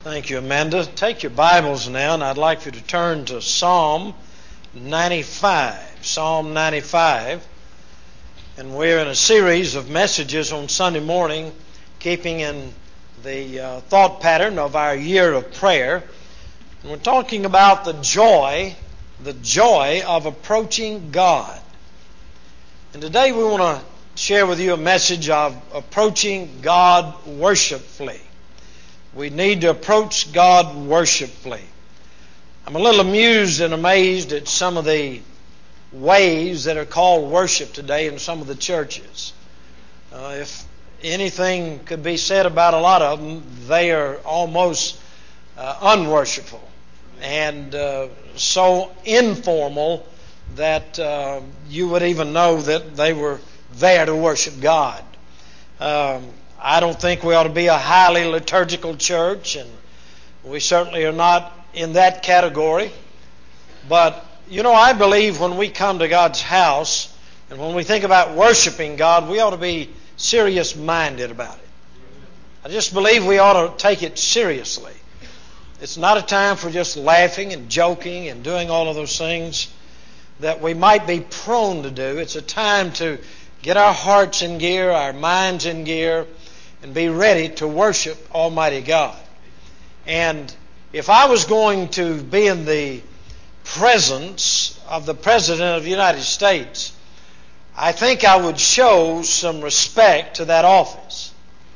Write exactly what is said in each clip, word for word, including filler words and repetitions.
Thank you, Amanda. Take your Bibles now, and I'd like you to turn to Psalm ninety-five. Psalm ninety-five. And we're in a series of messages on Sunday morning, keeping in the uh, thought pattern of our year of prayer. And we're talking about the joy, the joy of approaching God. And today we want to share with you a message of approaching God worshipfully. We need to approach God worshipfully. I'm a little amused and amazed at some of the ways that are called worship today in some of the churches. Uh, if anything could be said about a lot of them, they are almost uh, unworshipful and uh, so informal that uh, you would even know that they were there to worship God. Um, I don't think we ought to be a highly liturgical church, and we certainly are not in that category. But, you know, I believe when we come to God's house and when we think about worshiping God, we ought to be serious-minded about it. I just believe we ought to take it seriously. It's not a time for just laughing and joking and doing all of those things that we might be prone to do. It's a time to get our hearts in gear, our minds in gear, and be ready to worship Almighty God. And if I was going to be in the presence of the President of the United States, I think I would show some respect to that office.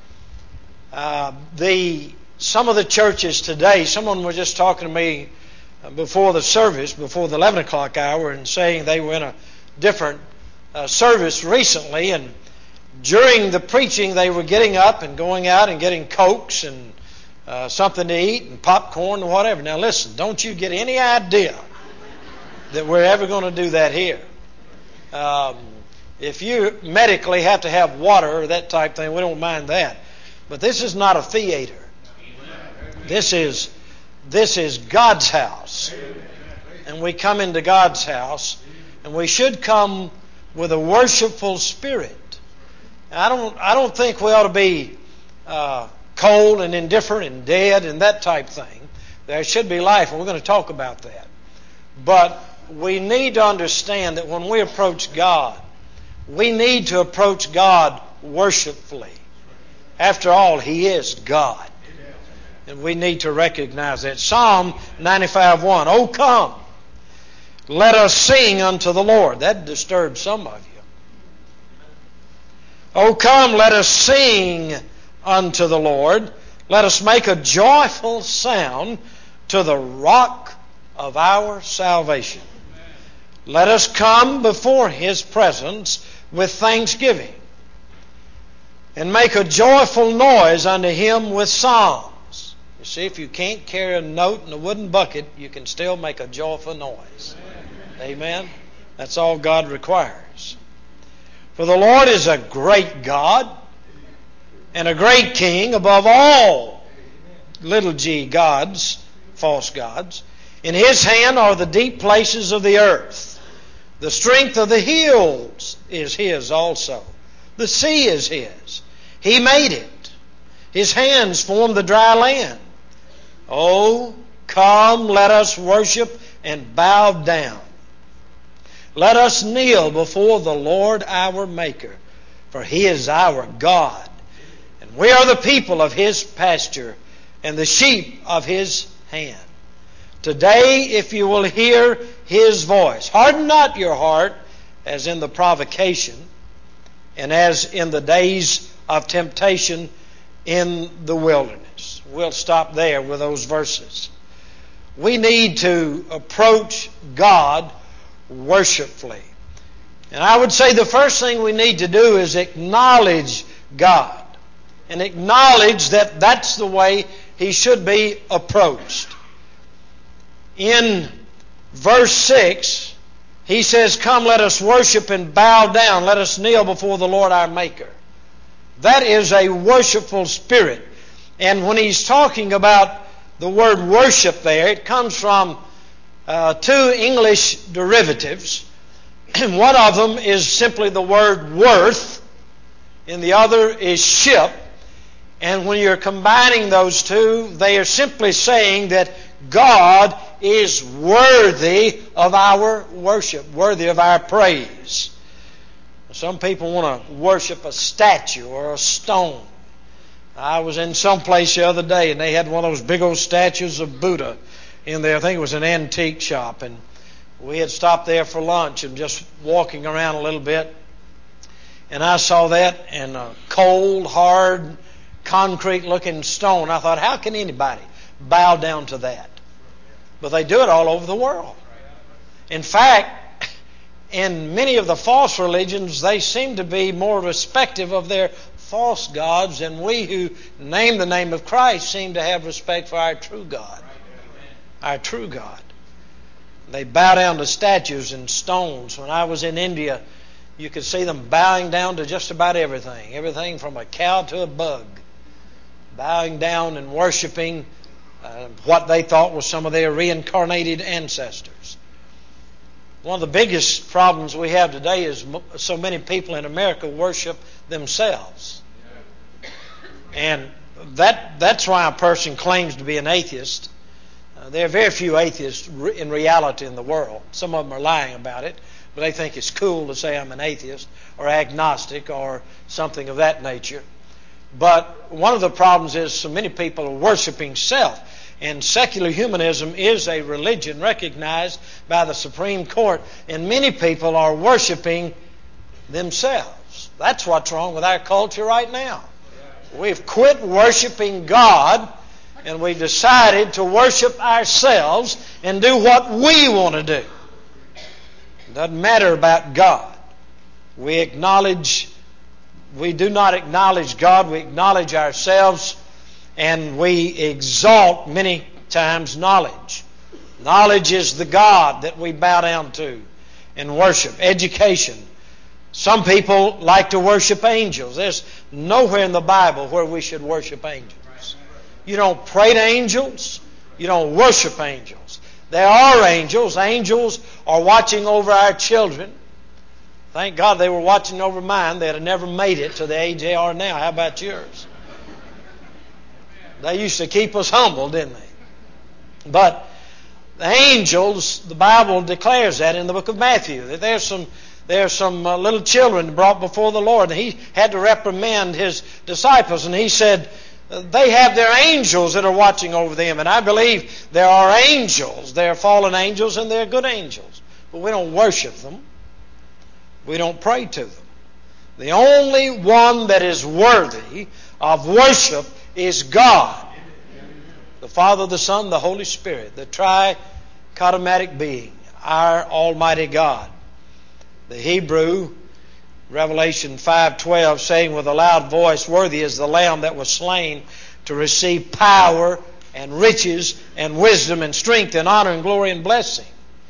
Uh, the some of the churches today, someone was just talking to me before the service, before the eleven o'clock hour, and saying they were in a different uh, service recently, and during the preaching, they were getting up and going out and getting Cokes and uh, something to eat and popcorn and whatever. Now listen, don't you get any idea that we're ever going to do that here. Um, if you medically have to have water or that type thing, we don't mind that. But this is not a theater. This is, this is God's house. And we come into God's house, and we should come with a worshipful spirit. I don't I don't think we ought to be uh, cold and indifferent and dead and that type thing. There should be life, and we're going to talk about that. But we need to understand that when we approach God, we need to approach God worshipfully. After all, He is God. And we need to recognize that. Psalm ninety-five one, "O come, let us sing unto the Lord." That disturbs some of you. "O come, let us sing unto the Lord. Let us make a joyful sound to the rock of our salvation. Let us come before His presence with thanksgiving, and make a joyful noise unto Him with psalms." You see, if you can't carry a note in a wooden bucket, you can still make a joyful noise. Amen? That's all God requires. "For the Lord is a great God and a great King above all little g gods, false gods. In His hand are the deep places of the earth. The strength of the hills is His also. The sea is His. He made it. His hands formed the dry land. Oh, come, let us worship and bow down. Let us kneel before the Lord our Maker, for He is our God, and we are the people of His pasture and the sheep of His hand. Today, if you will hear His voice, harden not your heart as in the provocation and as in the days of temptation in the wilderness." We'll stop there with those verses. We need to approach God worshipfully. And I would say the first thing we need to do is acknowledge God and acknowledge that that's the way He should be approached. In verse six, He says, "Come, let us worship and bow down. Let us kneel before the Lord our Maker." That is a worshipful spirit. And when He's talking about the word worship there, it comes from Uh, two English derivatives. One of them is simply the word worth, and the other is ship. And when you're combining those two, they are simply saying that God is worthy of our worship, worthy of our praise. Some people want to worship a statue or a stone. I was in some place the other day, and they had one of those big old statues of Buddha in there. I think it was an antique shop, and we had stopped there for lunch and just walking around a little bit. And I saw that, and a cold, hard, concrete-looking stone. I thought, how can anybody bow down to that? But they do it all over the world. In fact, in many of the false religions, they seem to be more respective of their false gods, and we who name the name of Christ seem to have respect for our true God. Our true God. They bow down to statues and stones. When I was in India, you could see them bowing down to just about everything. Everything from a cow to a bug. Bowing down and worshiping uh, what they thought was some of their reincarnated ancestors. One of the biggest problems we have today is so many people in America worship themselves. And that that's why a person claims to be an atheist. Uh, there are very few atheists re- in reality in the world. Some of them are lying about it, but they think it's cool to say I'm an atheist or agnostic or something of that nature. But one of the problems is so many people are worshiping self. And secular humanism is a religion recognized by the Supreme Court. And many people are worshiping themselves. That's what's wrong with our culture right now. We've quit worshiping God, and we've decided to worship ourselves and do what we want to do. It doesn't matter about God. We acknowledge, we do not acknowledge God, we acknowledge ourselves, and we exalt many times knowledge. Knowledge is the God that we bow down to and worship. Education. Some people like to worship angels. There's nowhere in the Bible where we should worship angels. You don't pray to angels. You don't worship angels. There are angels. Angels are watching over our children. Thank God they were watching over mine. They'd have never made it to the age they are now. How about yours? They used to keep us humble, didn't they? But the angels, the Bible declares that in the book of Matthew, that there's some there's some uh, little children brought before the Lord, and He had to reprimand His disciples, and He said, they have their angels that are watching over them. And I believe there are angels. There are fallen angels and there are good angels. But we don't worship them. We don't pray to them. The only one that is worthy of worship is God. The Father, the Son, the Holy Spirit. The trichotomatic being. Our Almighty God. The Hebrew, Revelation five twelve, saying with a loud voice, worthy is the Lamb that was slain to receive power and riches and wisdom and strength and honor and glory and blessing.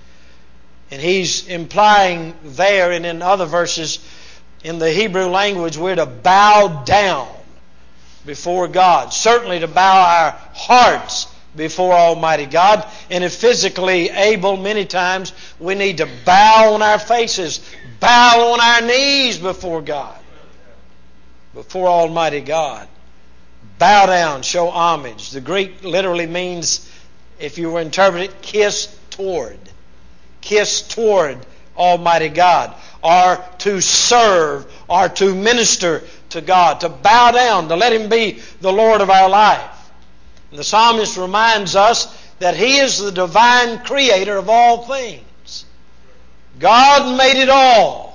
And he's implying there and in other verses in the Hebrew language we're to bow down before God. Certainly to bow our hearts before Almighty God. And if physically able, many times we need to bow on our faces, bow on our knees before God, before Almighty God. Bow down, show homage. The Greek literally means, if you were to interpret it, kiss toward. Kiss toward Almighty God. Or to serve, or to minister to God. To bow down, to let Him be the Lord of our life. And the psalmist reminds us that He is the divine creator of all things. God made it all.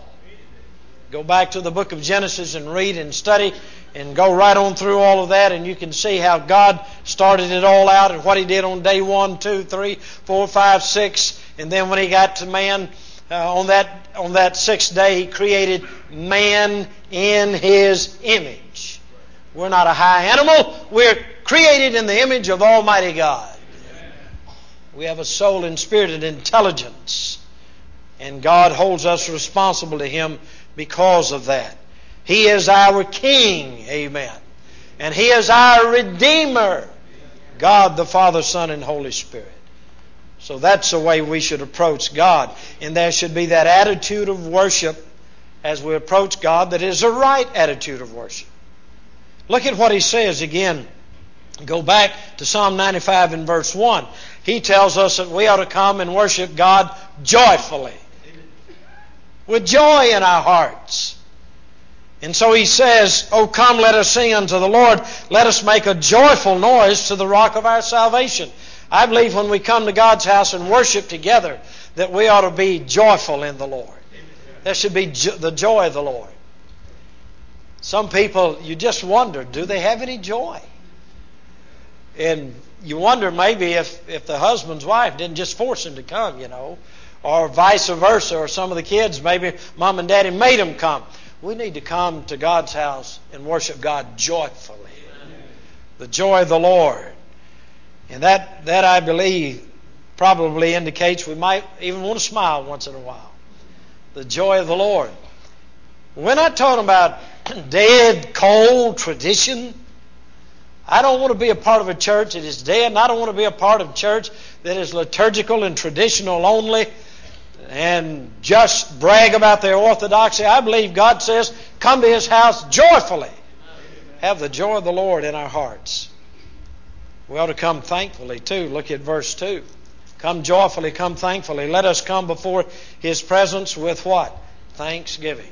Go back to the book of Genesis and read and study and go right on through all of that, and you can see how God started it all out and what He did on day one, two, three, four, five, six. And then when He got to man, uh, on that on that sixth day, He created man in His image. We're not a high animal. We're created in the image of Almighty God. We have a soul and spirit and intelligence. And God holds us responsible to Him because of that. He is our King. Amen. And He is our Redeemer. God the Father, Son, and Holy Spirit. So that's the way we should approach God. And there should be that attitude of worship as we approach God that is a right attitude of worship. Look at what he says again. Go back to Psalm ninety-five and verse one. He tells us that we ought to come and worship God joyfully, with joy in our hearts. And so he says, "Oh, come, let us sing unto the Lord. Let us make a joyful noise to the rock of our salvation." I believe when we come to God's house and worship together, that we ought to be joyful in the Lord. There should be jo- the joy of the Lord. Some people, you just wonder, do they have any joy? And you wonder maybe if, if the husband's wife didn't just force him to come, you know, or vice versa, or some of the kids, maybe mom and daddy made them come. We need to come to God's house and worship God joyfully. The joy of the Lord. And that, that I believe probably indicates we might even want to smile once in a while. The joy of the Lord. We're not talking about dead, cold tradition. I don't want to be a part of a church that is dead, and I don't want to be a part of a church that is liturgical and traditional only and just brag about their orthodoxy. I believe God says, come to His house joyfully. Have the joy of the Lord in our hearts. We ought to come thankfully too. Look at verse two. Come joyfully, come thankfully. Let us come before His presence with what? Thanksgiving.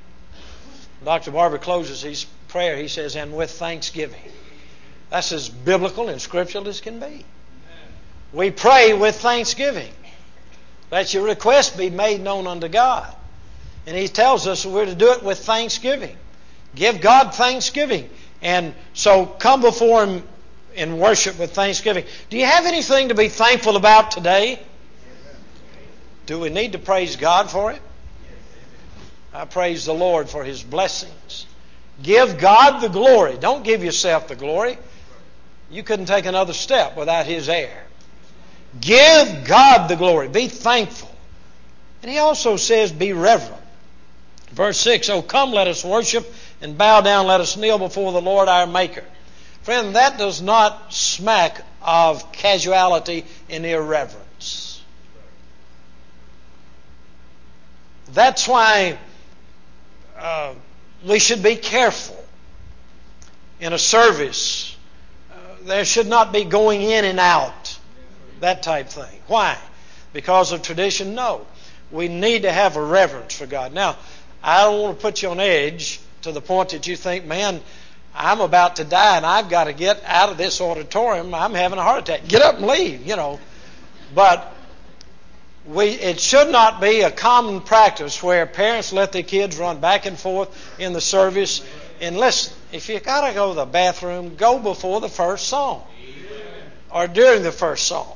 Doctor Barber closes his prayer. He says, and with thanksgiving. That's as biblical and scriptural as can be. We pray with thanksgiving. Let your request be made known unto God. And He tells us we're to do it with thanksgiving. Give God thanksgiving. And so come before Him in worship with thanksgiving. Do you have anything to be thankful about today? Do we need to praise God for it? I praise the Lord for His blessings. Give God the glory. Don't give yourself the glory. You couldn't take another step without His air. Give God the glory. Be thankful. And He also says, be reverent. Verse six, oh, come, let us worship and bow down. Let us kneel before the Lord our Maker. Friend, that does not smack of casuality and irreverence. That's why uh, we should be careful in a service. Uh, there should not be going in and out, that type thing. Why? Because of tradition? No. We need to have a reverence for God. Now, I don't want to put you on edge to the point that you think, man, I'm about to die and I've got to get out of this auditorium. I'm having a heart attack. Get up and leave, you know. But we, it should not be a common practice where parents let their kids run back and forth in the service. And listen, if you got to go to the bathroom, go before the first song or during the first song.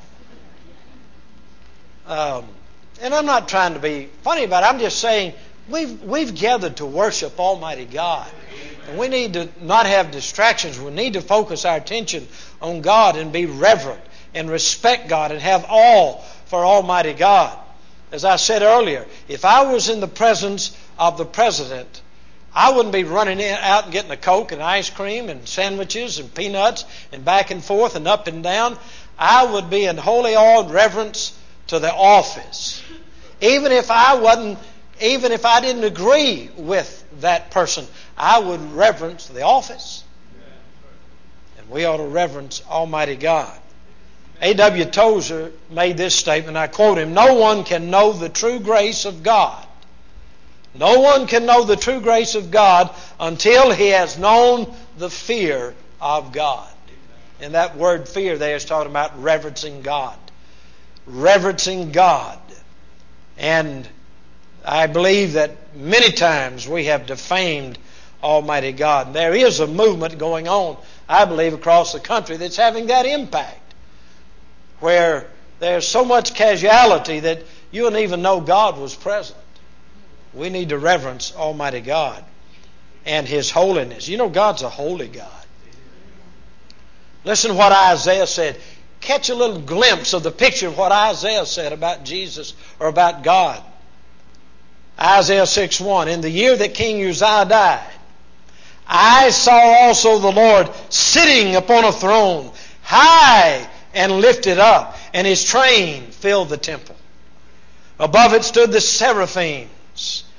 Um, and I'm not trying to be funny about it. I'm just saying we've we've gathered to worship Almighty God. And we need to not have distractions. We need to focus our attention on God and be reverent and respect God and have awe for Almighty God. As I said earlier, if I was in the presence of the President, I wouldn't be running in, out and getting a Coke and ice cream and sandwiches and peanuts and back and forth and up and down. I would be in holy awe and reverence to the office. Even if I wasn't, even if I didn't agree with that person, I would reverence the office. And we ought to reverence Almighty God. A W Tozer made this statement, I quote him, no one can know the true grace of God. No one can know the true grace of God until he has known the fear of God. And that word fear there is talking about reverencing God. Reverencing God. And I believe that many times we have defamed Almighty God. And there is a movement going on, I believe, across the country that's having that impact. Where there's so much casualty that you wouldn't even know God was present. We need to reverence Almighty God and His holiness. You know God's a holy God. Listen to what Isaiah said. Catch a little glimpse of the picture of what Isaiah said about Jesus or about God. Isaiah six one, in the year that King Uzziah died, I saw also the Lord sitting upon a throne, high and lifted up, and His train filled the temple. Above it stood the seraphims.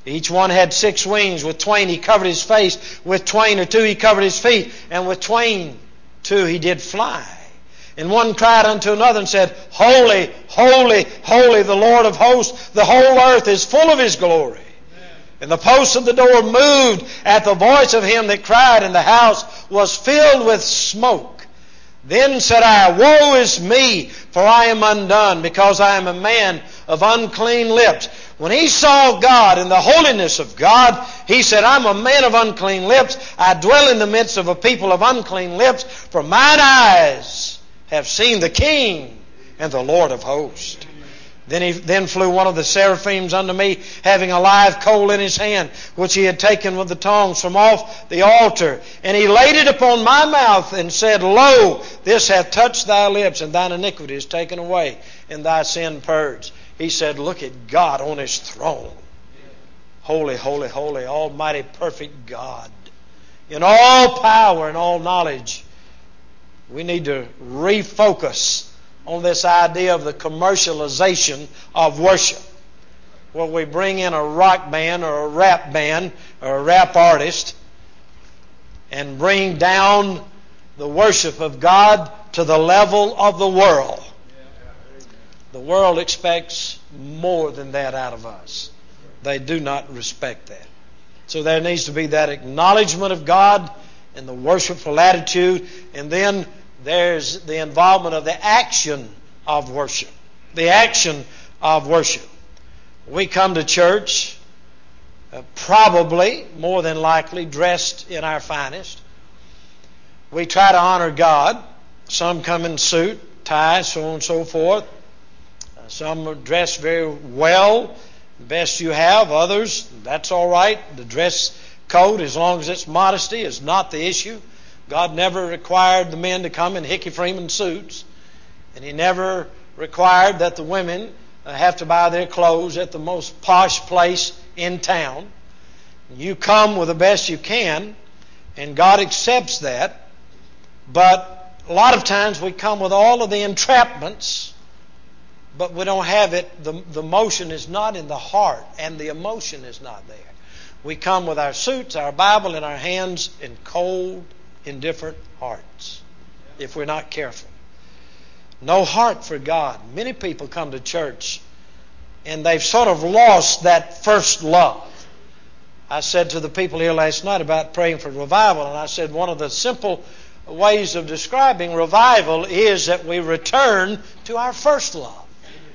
Each one had six wings. With twain he covered his face. With twain or two he covered his feet. And with twain two he did fly. And one cried unto another and said, Holy, holy, holy, the Lord of hosts. The whole earth is full of His glory. Amen. And the posts of the door moved at the voice of him that cried, and the house was filled with smoke. Then said I, Woe is me, for I am undone, because I am a man of unclean lips. When he saw God and the holiness of God, he said, I'm a man of unclean lips. I dwell in the midst of a people of unclean lips, for mine eyes have seen the King and the Lord of hosts. Then he then flew one of the seraphims unto me, having a live coal in his hand, which he had taken with the tongs from off the altar. And he laid it upon my mouth and said, Lo, this hath touched thy lips, and thine iniquity is taken away, and thy sin purged. He said, Look at God on His throne. Holy, holy, holy, almighty, perfect God. In all power and all knowledge. We need to refocus on this idea of the commercialization of worship. Where we bring in a rock band or a rap band or a rap artist and bring down the worship of God to the level of the world. The world expects more than that out of us. They do not respect that. So there needs to be that acknowledgement of God and the worshipful attitude, and then there's the involvement of the action of worship. The action of worship. We come to church uh, probably, more than likely, dressed in our finest. We try to honor God. Some come in suit, tie, so on and so forth. Uh, some are dressed very well, the best you have. Others, that's all right. The dress code, as long as it's modesty, is not the issue. God never required the men to come in Hickey Freeman suits. And He never required that the women uh, have to buy their clothes at the most posh place in town. You come with the best you can, and God accepts that. But a lot of times we come with all of the entrapments, but we don't have it. The, the motion is not in the heart, and the emotion is not there. We come with our suits, our Bible in our hands, and cold, indifferent hearts, if we're not careful. No heart for God. Many people come to church and they've sort of lost that first love. I said to the people here last night about praying for revival, and I said one of the simple ways of describing revival is that we return to our first love.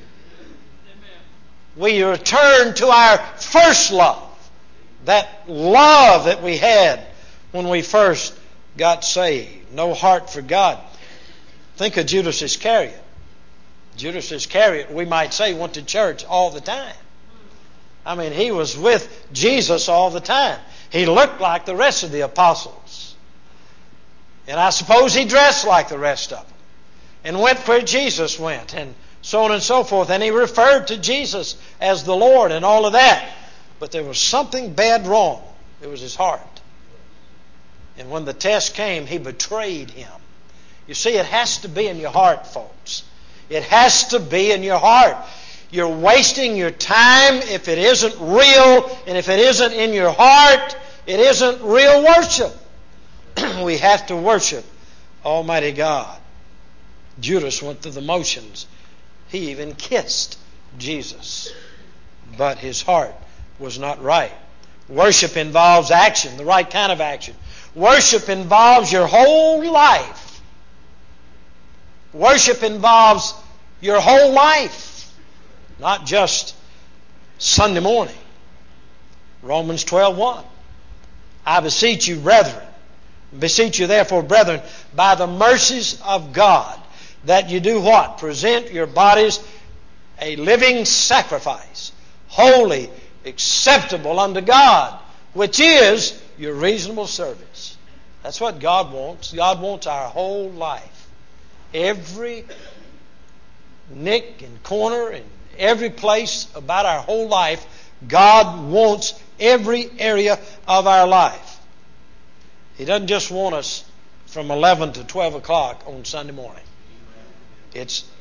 We return to our first love. That love that we had when we first got saved. No heart for God. Think of Judas Iscariot. Judas Iscariot, we might say, went to church all the time. I mean, he was with Jesus all the time. He looked like the rest of the apostles. And I suppose he dressed like the rest of them. And went where Jesus went, and so on and so forth. And he referred to Jesus as the Lord and all of that. But there was something bad wrong. It was his heart. And when the test came, he betrayed Him. You see, it has to be in your heart, folks. It has to be in your heart. You're wasting your time if it isn't real, and if it isn't in your heart, it isn't real worship. We have to worship Almighty God. Judas went through the motions. He even kissed Jesus. But his heart was not right. Worship involves action, the right kind of action. Worship involves your whole life. Worship involves your whole life, not just Sunday morning. Romans twelve one. I beseech you, brethren, beseech you therefore, brethren, by the mercies of God, that you do what? Present your bodies a living sacrifice, holy, acceptable unto God, which is your reasonable service. That's what God wants. God wants our whole life. Every nick and corner and every place about our whole life, God wants every area of our life. He doesn't just want us from eleven to twelve o'clock on Sunday morning. It's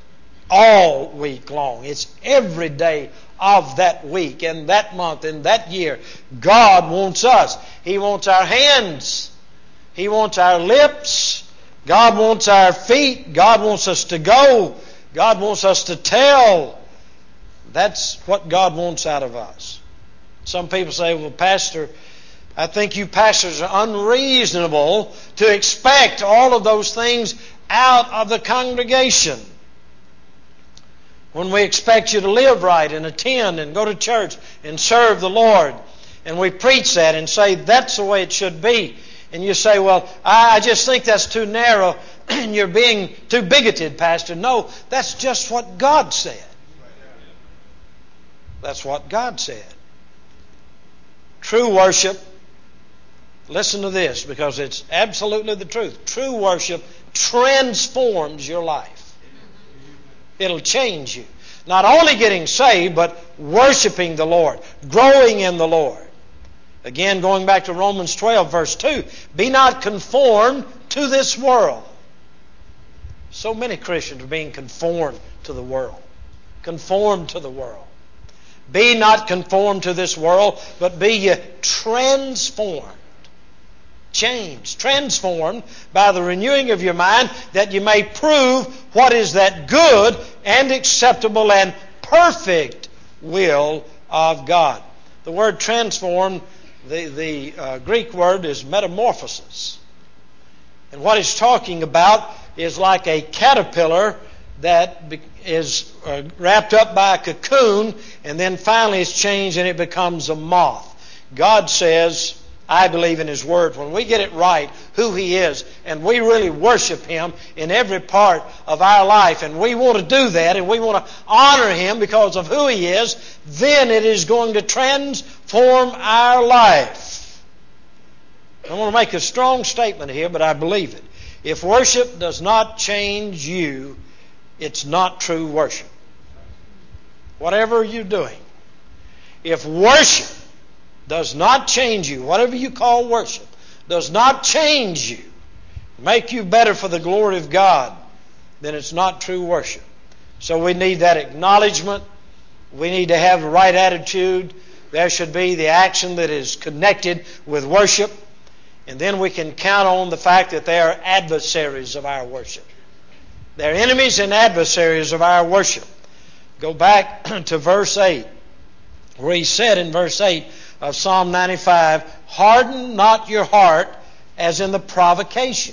all week long. It's every day of that week and that month and that year. God wants us. He wants our hands. He wants our lips. God wants our feet. God wants us to go. God wants us to tell. That's what God wants out of us. Some people say, well, Pastor, I think you pastors are unreasonable to expect all of those things out of the congregation. When we expect you to live right and attend and go to church and serve the Lord, and we preach that and say that's the way it should be, and you say, well, I just think that's too narrow and you're being too bigoted, Pastor. No, that's just what God said. That's what God said. True worship, listen to this because it's absolutely the truth. True worship transforms your life. It'll change you. Not only getting saved, but worshiping the Lord, growing in the Lord. Again, going back to Romans twelve, verse two, be not conformed to this world. So many Christians are being conformed to the world. Conformed to the world. Be not conformed to this world, but be ye transformed. Changed, transformed by the renewing of your mind, that you may prove what is that good and acceptable and perfect will of God. The word transform, the, the uh, Greek word is metamorphosis. And what it's talking about is like a caterpillar that is uh, wrapped up by a cocoon and then finally is changed and it becomes a moth. God says, I believe in His Word, when we get it right, who He is, and we really worship Him in every part of our life, and we want to do that, and we want to honor Him because of who He is, then it is going to transform our life. I want to make a strong statement here, but I believe it. If worship does not change you, it's not true worship. Whatever you're doing, if worship does not change you, whatever you call worship, does not change you, make you better for the glory of God, then it's not true worship. So we need that acknowledgement. We need to have the right attitude. There should be the action that is connected with worship. And then we can count on the fact that they are adversaries of our worship. They're enemies and adversaries of our worship. Go back to verse eight, where he said in verse eight of Psalm ninety-five, harden not your heart as in the provocation,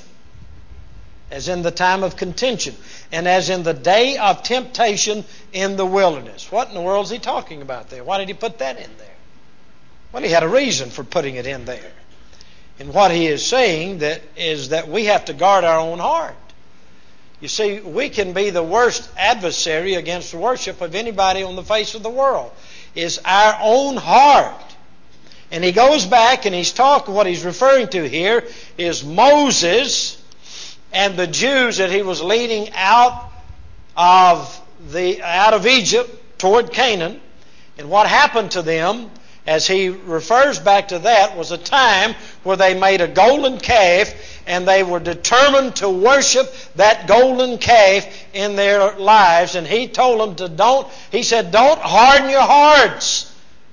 as in the time of contention, and as in the day of temptation in the wilderness. What in the world is he talking about there? Why did he put that in there? Well, he had a reason for putting it in there. And what he is saying that is that we have to guard our own heart. You see, we can be the worst adversary against the worship of anybody on the face of the world. Is our own heart. And he goes back and he's talking, what he's referring to here is Moses and the Jews that he was leading out of the out of Egypt toward Canaan. And what happened to them, as he refers back to that, was a time where they made a golden calf and they were determined to worship that golden calf in their lives. And he told them to don't, he said, don't harden your hearts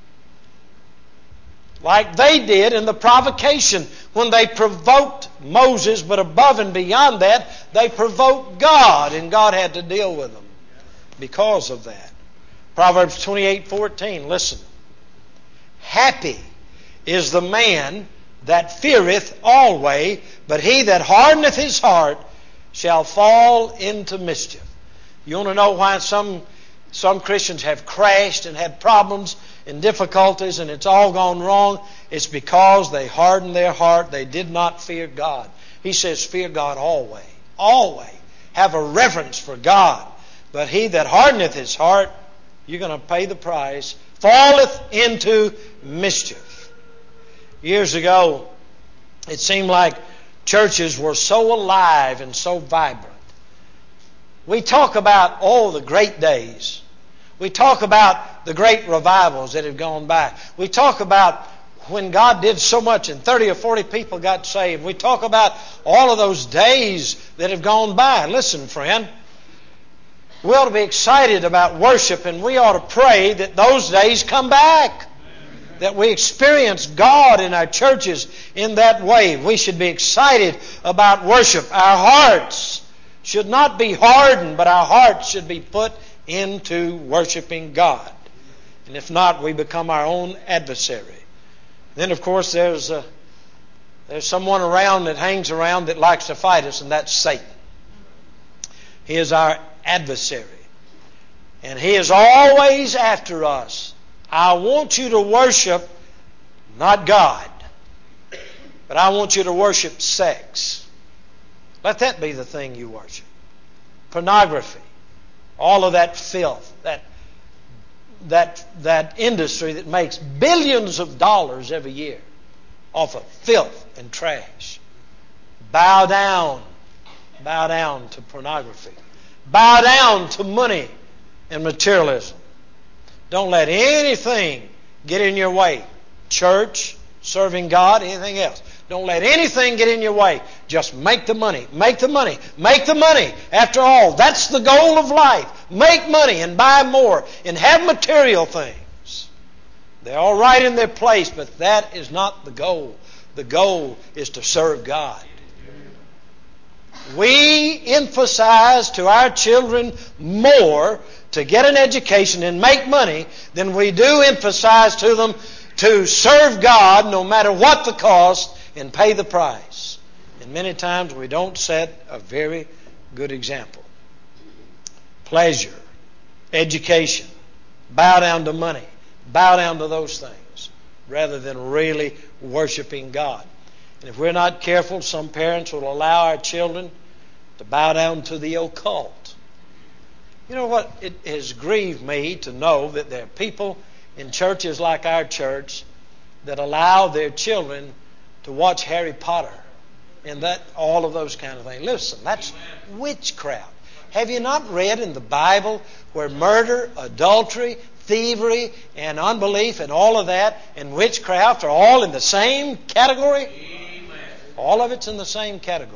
like they did in the provocation when they provoked Moses, but above and beyond that, they provoked God, and God had to deal with them because of that. Proverbs twenty-eight fourteen, listen. Happy is the man that feareth always, but he that hardeneth his heart shall fall into mischief. You want to know why some some Christians have crashed and had problems and difficulties and it's all gone wrong? It's because they hardened their heart. They did not fear God. He says, fear God always. Always. Have a reverence for God. But he that hardeneth his heart, you're going to pay the price, falleth into mischief. Years ago, it seemed like churches were so alive and so vibrant. We talk about, oh, the great days. We talk about the great revivals that have gone by. We talk about when God did so much and thirty or forty people got saved. We talk about all of those days that have gone by. Listen, friend, We ought to be excited about worship, and we ought to pray that those days come back. That we experience God in our churches in that way. We should be excited about worship. Our hearts should not be hardened, but our hearts should be put into worshiping God. And if not, we become our own adversary. Then, of course, there's a, there's someone around that hangs around that likes to fight us, and that's Satan. He is our adversary. And he is always after us. I want you to worship not God, but I want you to worship sex. Let that be the thing you worship. Pornography. All of that filth. That, that, that industry that makes billions of dollars every year off of filth and trash. Bow down. Bow down to pornography. Bow down to money and materialism. Don't let anything get in your way. Church, serving God, anything else. Don't let anything get in your way. Just make the money. Make the money. Make the money. After all, that's the goal of life. Make money and buy more and have material things. They're all right in their place, but that is not the goal. The goal is to serve God. We emphasize to our children more to get an education and make money than we do emphasize to them to serve God no matter what the cost and pay the price. And many times we don't set a very good example. Pleasure, education, bow down to money, bow down to those things rather than really worshiping God. And if we're not careful, some parents will allow our children to bow down to the occult. You know what? It has grieved me to know that there are people in churches like our church that allow their children to watch Harry Potter and that all of those kind of things. Listen, that's witchcraft. Have you not read in the Bible where murder, adultery, thievery, and unbelief and all of that and witchcraft are all in the same category? Amen. All of it's in the same category.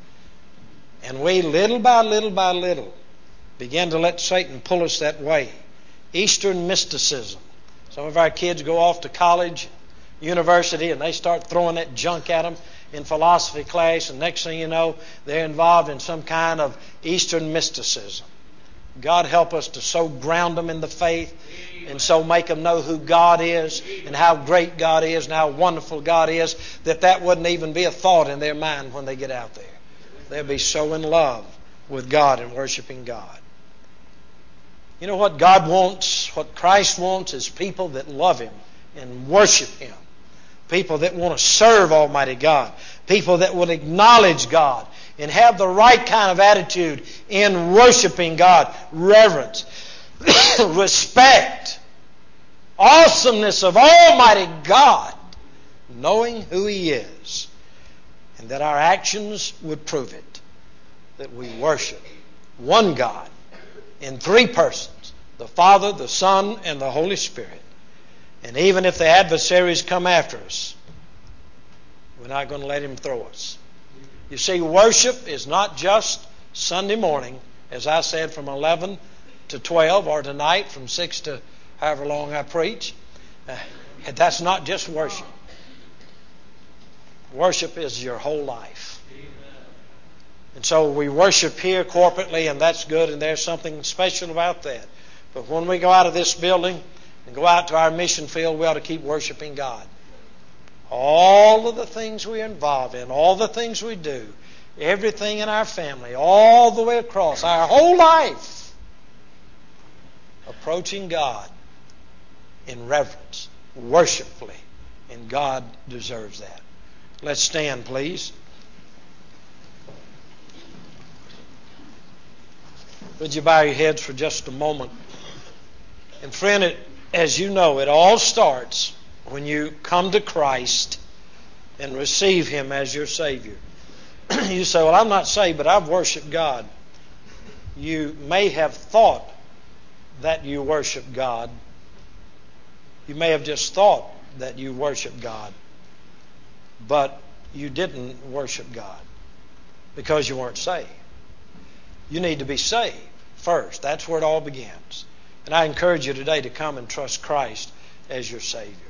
And we, little by little by little, began to let Satan pull us that way. Eastern mysticism. Some of our kids go off to college, university, and they start throwing that junk at them in philosophy class, and next thing you know, they're involved in some kind of Eastern mysticism. God help us to so ground them in the faith and so make them know who God is and how great God is and how wonderful God is that that wouldn't even be a thought in their mind when they get out there. They'll be so in love with God and worshiping God. You know what God wants, what Christ wants is people that love Him and worship Him. People that want to serve Almighty God. People that will acknowledge God and have the right kind of attitude in worshiping God. Reverence, respect, awesomeness of Almighty God, knowing who He is, and that our actions would prove it, that we worship one God in three persons, the Father, the Son, and the Holy Spirit. And even if the adversaries come after us, we're not going to let him throw us. You see, worship is not just Sunday morning, as I said, from eleven to twelve, or tonight from six to however long I preach. Uh, that's not just worship. Worship is your whole life. And so we worship here corporately, and that's good, and there's something special about that. But when we go out of this building and go out to our mission field, we ought to keep worshiping God. All of the things we're involved in, all the things we do, everything in our family, all the way across, our whole life, approaching God in reverence, worshipfully, and God deserves that. Let's stand, please. Would you bow your heads for just a moment? And friend, it, as you know, it all starts when you come to Christ and receive Him as your Savior. You say, well, I'm not saved, but I've worshiped God. You may have thought that you worship God. You may have just thought that you worship God. But you didn't worship God because you weren't saved. You need to be saved first. That's where it all begins. And I encourage you today to come and trust Christ as your Savior.